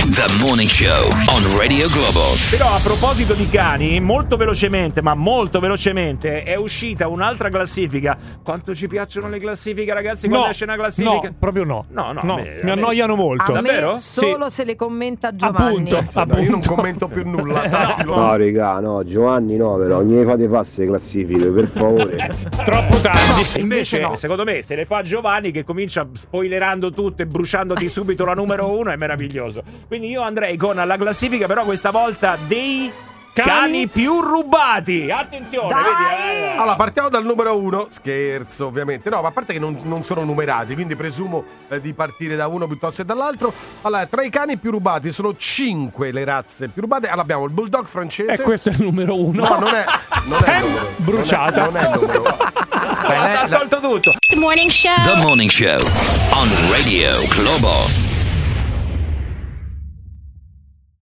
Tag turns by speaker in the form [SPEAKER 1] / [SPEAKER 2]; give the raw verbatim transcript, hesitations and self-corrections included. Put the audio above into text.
[SPEAKER 1] The Morning Show on Radio Globo.
[SPEAKER 2] Però a proposito di cani, molto velocemente, ma molto velocemente, è uscita un'altra classifica. Quanto ci piacciono le classifiche, ragazzi? Quando
[SPEAKER 3] No,
[SPEAKER 2] esce una classifica?
[SPEAKER 3] no, proprio no.
[SPEAKER 2] No, no,
[SPEAKER 3] No,
[SPEAKER 2] a me-
[SPEAKER 3] mi annoiano molto.
[SPEAKER 4] A me
[SPEAKER 2] Davvero?
[SPEAKER 4] solo
[SPEAKER 3] Sì.
[SPEAKER 4] se le commenta Giovanni.
[SPEAKER 3] Appunto,
[SPEAKER 5] No,
[SPEAKER 3] appunto.
[SPEAKER 5] io non commento più nulla, sappilo.
[SPEAKER 6] No, regà, no, Giovanni no, però non gli fate passe le classifiche, per favore.
[SPEAKER 3] Troppo tardi.
[SPEAKER 2] Invece,
[SPEAKER 4] Invece no.
[SPEAKER 2] secondo me, se le fa Giovanni, che comincia spoilerando tutto e bruciandoti subito la numero uno, è meraviglioso. Quindi io andrei con la classifica, però questa volta dei cani,
[SPEAKER 3] Cani?
[SPEAKER 2] più rubati. Attenzione,
[SPEAKER 4] Dai!
[SPEAKER 2] vedi? eh.
[SPEAKER 5] Allora, partiamo dal numero uno. Scherzo, ovviamente. No, ma a parte che non, non sono numerati, quindi presumo eh, di partire da uno piuttosto che dall'altro. Allora, tra i cani più rubati sono cinque le razze più rubate. Allora, abbiamo il bulldog francese.
[SPEAKER 3] E questo è il numero uno.
[SPEAKER 5] No, non è, non è il
[SPEAKER 3] Ehm,
[SPEAKER 5] numero.
[SPEAKER 3] bruciata.
[SPEAKER 5] Non è, non è il numero. Beh,
[SPEAKER 2] Ha
[SPEAKER 5] lei-
[SPEAKER 2] tolto tutto.
[SPEAKER 1] The Morning Show on Radio Globo.